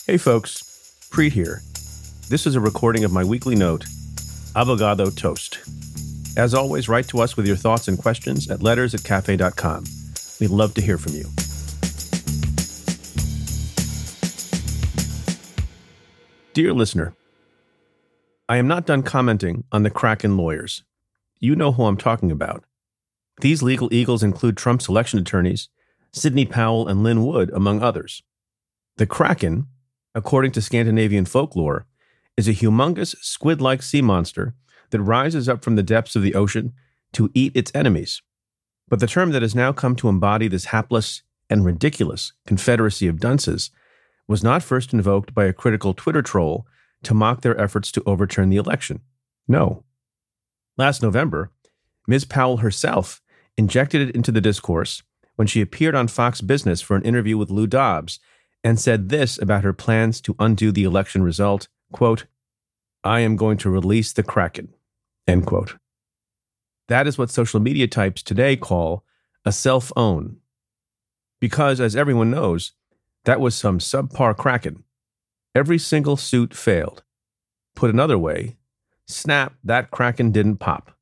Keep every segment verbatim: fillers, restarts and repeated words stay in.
Hey folks, Preet here. This is a recording of my weekly note, Avogado Toast. As always, write to us with your thoughts and questions at letters at cafe dot com. We'd love to hear from you. Dear listener, I am not done commenting on the Kraken lawyers. You know who I'm talking about. These legal eagles include Trump's election attorneys, Sidney Powell and Lynn Wood, among others. The Kraken, according to Scandinavian folklore, is a humongous squid-like sea monster that rises up from the depths of the ocean to eat its enemies. But the term that has now come to embody this hapless and ridiculous confederacy of dunces was not first invoked by a critical Twitter troll to mock their efforts to overturn the election. No. Last November, Miz Powell herself injected it into the discourse when she appeared on Fox Business for an interview with Lou Dobbs and said this about her plans to undo the election result, quote, "I am going to release the Kraken," end quote. That is what social media types today call a self-own. Because, as everyone knows, that was some subpar Kraken. Every single suit failed. Put another way, snap, that Kraken didn't pop.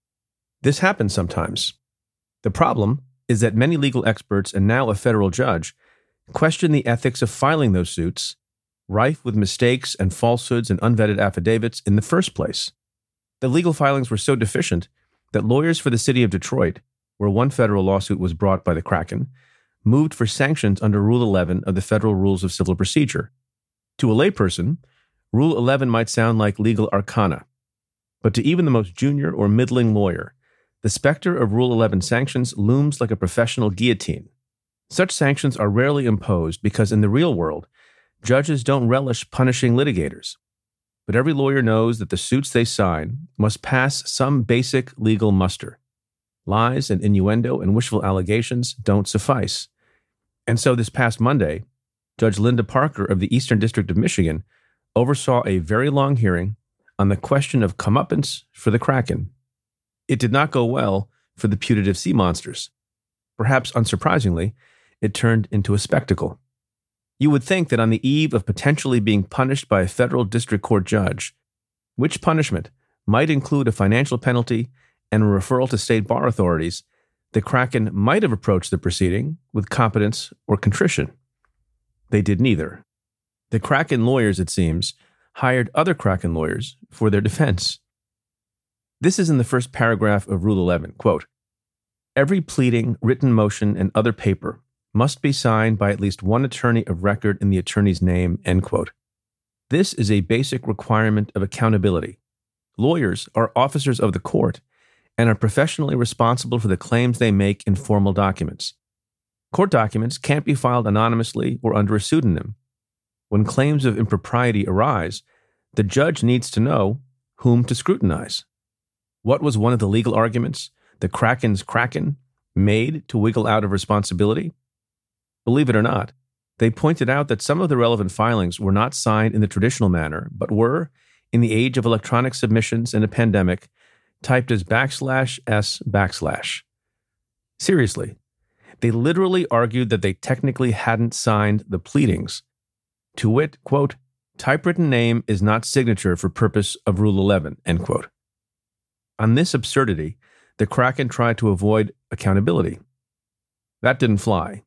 This happens sometimes. The problem is that many legal experts and now a federal judge question the ethics of filing those suits, rife with mistakes and falsehoods and unvetted affidavits in the first place. The legal filings were so deficient that lawyers for the city of Detroit, where one federal lawsuit was brought by the Kraken, moved for sanctions under Rule eleven of the Federal Rules of Civil Procedure. To a layperson, Rule eleven might sound like legal arcana, but to even the most junior or middling lawyer, the specter of Rule eleven sanctions looms like a professional guillotine. Such sanctions are rarely imposed because in the real world, judges don't relish punishing litigators. But every lawyer knows that the suits they sign must pass some basic legal muster. Lies and innuendo and wishful allegations don't suffice. And so this past Monday, Judge Linda Parker of the Eastern District of Michigan oversaw a very long hearing on the question of comeuppance for the Kraken. It did not go well for the putative sea monsters. Perhaps unsurprisingly, it turned into a spectacle. You would think that on the eve of potentially being punished by a federal district court judge, which punishment might include a financial penalty and a referral to state bar authorities, the Kraken might have approached the proceeding with competence or contrition. They did neither. The Kraken lawyers, it seems, hired other Kraken lawyers for their defense. This is in the first paragraph of Rule eleven, quote, "Every pleading, written motion, and other paper must be signed by at least one attorney of record in the attorney's name," end quote. This is a basic requirement of accountability. Lawyers are officers of the court and are professionally responsible for the claims they make in formal documents. Court documents can't be filed anonymously or under a pseudonym. When claims of impropriety arise, the judge needs to know whom to scrutinize. What was one of the legal arguments the Kraken's Kraken made to wiggle out of responsibility? Believe it or not, they pointed out that some of the relevant filings were not signed in the traditional manner, but were, in the age of electronic submissions and a pandemic, typed as backslash S backslash. Seriously, they literally argued that they technically hadn't signed the pleadings. To wit, quote, "Typewritten name is not signature for purpose of Rule eleven," end quote. On this absurdity, the Kraken tried to avoid accountability. That didn't fly.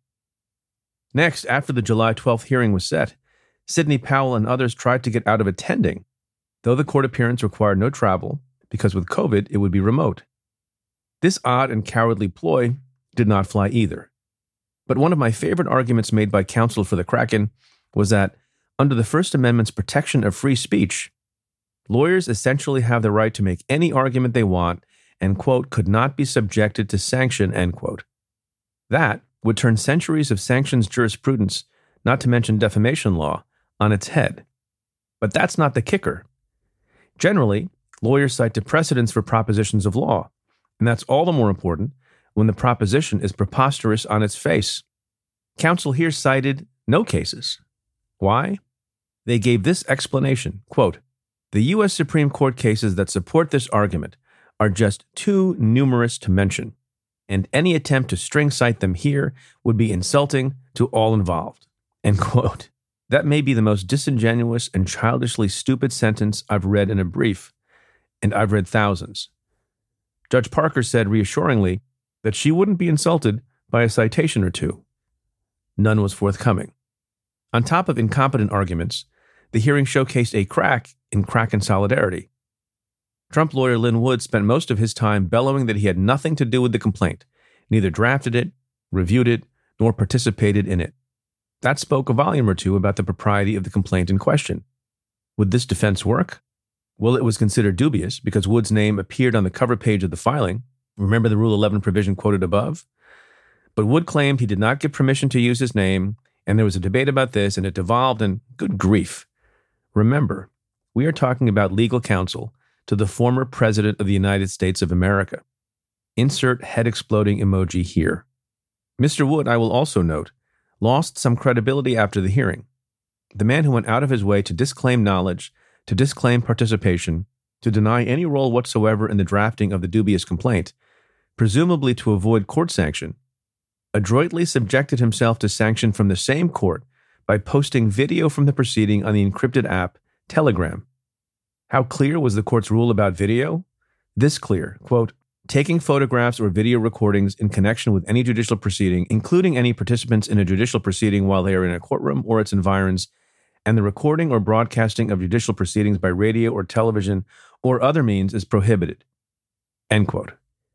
Next, after the July twelfth hearing was set, Sidney Powell and others tried to get out of attending, though the court appearance required no travel, because with COVID, it would be remote. This odd and cowardly ploy did not fly either. But one of my favorite arguments made by counsel for the Kraken was that, under the First Amendment's protection of free speech, lawyers essentially have the right to make any argument they want and, quote, could not be subjected to sanction, end quote. That would turn centuries of sanctions jurisprudence, not to mention defamation law, on its head. But that's not the kicker. Generally, lawyers cite to precedents for propositions of law, and that's all the more important when the proposition is preposterous on its face. Counsel here cited no cases. Why? They gave this explanation, quote, "The U S Supreme Court cases that support this argument are just too numerous to mention, and any attempt to string cite them here would be insulting to all involved," end quote. That may be the most disingenuous and childishly stupid sentence I've read in a brief, and I've read thousands. Judge Parker said reassuringly that she wouldn't be insulted by a citation or two. None was forthcoming. On top of incompetent arguments, the hearing showcased a crack in Kraken solidarity. Trump lawyer Lin Wood spent most of his time bellowing that he had nothing to do with the complaint, neither drafted it, reviewed it, nor participated in it. That spoke a volume or two about the propriety of the complaint in question. Would this defense work? Well, it was considered dubious because Wood's name appeared on the cover page of the filing. Remember the Rule eleven provision quoted above? But Wood claimed he did not give permission to use his name, and there was a debate about this, and it devolved, and good grief. Remember, we are talking about legal counsel to the former President of the United States of America. Insert head-exploding emoji here. Mister Wood, I will also note, lost some credibility after the hearing. The man who went out of his way to disclaim knowledge, to disclaim participation, to deny any role whatsoever in the drafting of the dubious complaint, presumably to avoid court sanction, adroitly subjected himself to sanction from the same court by posting video from the proceeding on the encrypted app Telegram. How clear was the court's rule about video? This clear, quote, taking photographs or video recordings in connection with any judicial proceeding, including any participants in a judicial proceeding while they are in a courtroom or its environs, and the recording or broadcasting of judicial proceedings by radio or television or other means is prohibited. End quote.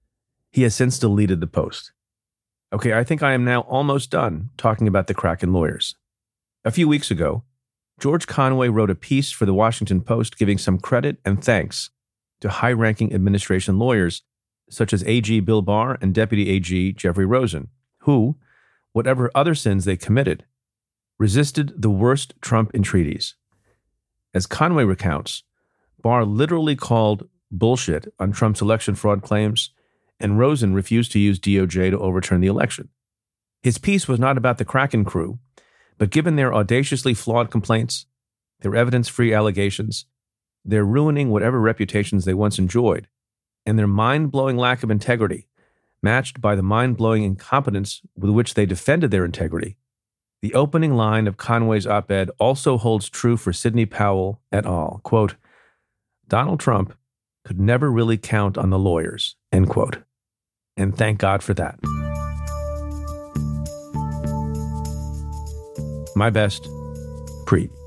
He has since deleted the post. Okay, I think I am now almost done talking about the Kraken lawyers. A few weeks ago, George Conway wrote a piece for the Washington Post giving some credit and thanks to high-ranking administration lawyers such as A G Bill Barr and Deputy A G Jeffrey Rosen, who, whatever other sins they committed, resisted the worst Trump entreaties. As Conway recounts, Barr literally called bullshit on Trump's election fraud claims, and Rosen refused to use D O J to overturn the election. His piece was not about the Kraken crew, but given their audaciously flawed complaints, their evidence-free allegations, their ruining whatever reputations they once enjoyed, and their mind-blowing lack of integrity, matched by the mind-blowing incompetence with which they defended their integrity, the opening line of Conway's op-ed also holds true for Sidney Powell et al. Quote, Donald Trump could never really count on the lawyers, end quote. And thank God for that. My best, Preet.